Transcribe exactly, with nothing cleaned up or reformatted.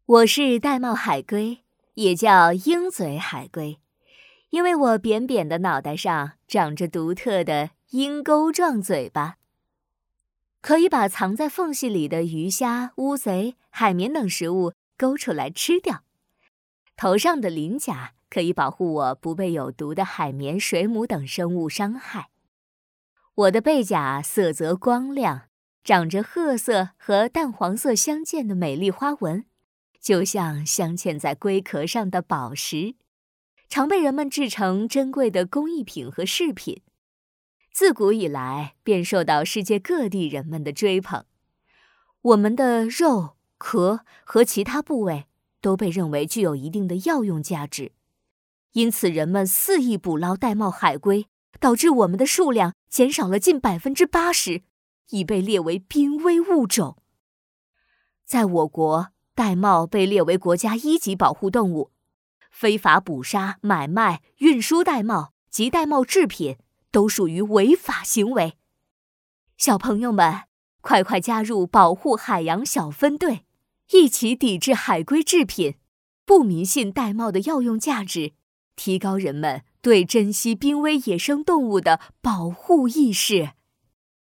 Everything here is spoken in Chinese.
我是玳瑁海龟，也叫鹰嘴海龟，因为我扁扁的脑袋上长着独特的鹰钩状嘴巴，可以把藏在缝隙里的鱼虾、乌贼、海绵等食物勾出来吃掉。头上的鳞甲可以保护我不被有毒的海绵、水母等生物伤害。我的背甲色泽光亮，长着褐色和淡黄色相间的美丽花纹，就像镶嵌在龟壳上的宝石，常被人们制成珍贵的工艺品和饰品。自古以来便受到世界各地人们的追捧。我们的肉、壳和其他部位都被认为具有一定的药用价值，因此人们肆意捕捞玳瑁海龟，导致我们的数量减少了近百分之八十，已被列为濒危物种。在我国，玳瑁被列为国家一级保护动物，非法捕杀、买卖、运输玳瑁及玳瑁制品都属于违法行为。小朋友们，快快加入保护海洋小分队，一起抵制海龟制品，不迷信玳瑁的药用价值，提高人们对珍稀濒危野生动物的保护意识。